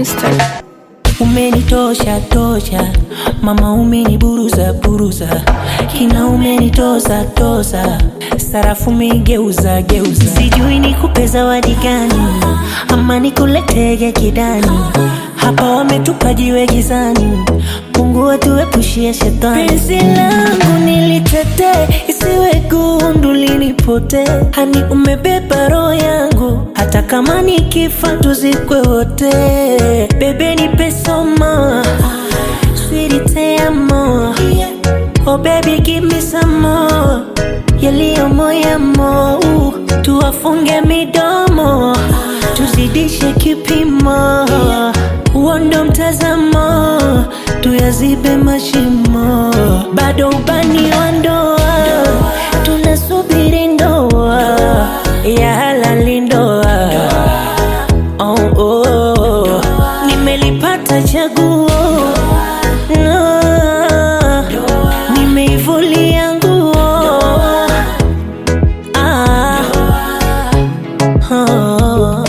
Monster. Umenitosha tosha, mama umeniburuza buruza, kina umenitoza toza, sarafu umegeuza geuza. Sijui nikupe zawadi gani, ama nikuletege kidani. Hapa wametupa jiwe gizani, Mungu atuepushie shetani. Penzi langu nilitetee, isiwe gundu linipote. Hani umebeba roho yangu, hata kama nikifa tuzikwe wote. Bebe nipe soma, sweetie te amo. Oh baby give me some more, yaliyo moyamo. Tuwafunge midomo, tuzidishe kipimo. Uondo mtazamo, tuyazibe mashimo. Bado ubani wa ndoa, tunasubiri ndoa ya halali ndoa. Oh, oh. Nimelipata chaguo, no. Nimeivulia nguo, oh.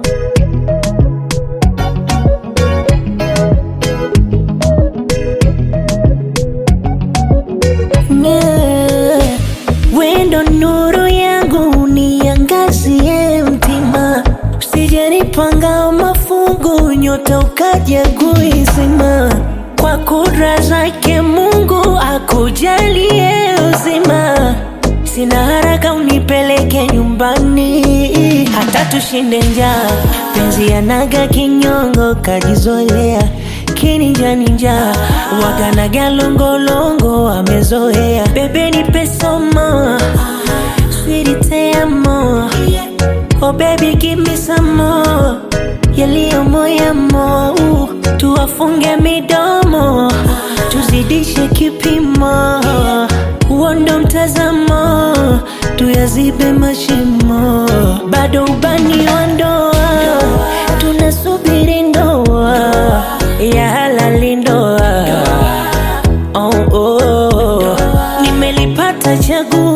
Wendo nuru yangu niangazie mtima, usijenipanga mafungu nyota ukaja kuizima. Kwa kudra zake Mungu akujalie uzima, sina haraka unipeleke nyumbani, hata tushinde njaa. Penzi yanaga kinyongo kajizoea, kininja ninja waganaga longolongo amezoea. Bebe nipe soma, sweetie te amo. Oh baby give me some more, yaliyo moyamo. Tuwafunge midomo, tuzidishe kipimo. Uondo mtazamo, tuyazibe mashimo. Bado ubani wa ndoa, tunasubiri ndoa ya halali ndoa. Oh, oh. Nimelipata chaguo,